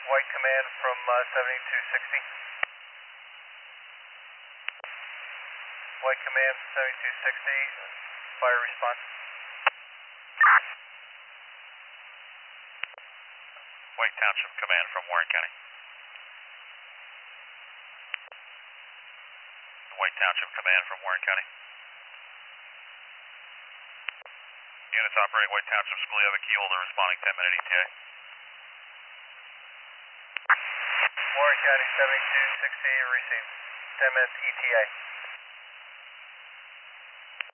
White Command from 7260. White Command 7260, fire response. White Township Command from Warren County. White Township Command from Warren County. Units operating White Township School, you have a key holder responding 10-minute ETA. Warren County 7260, received. 10 minutes ETA.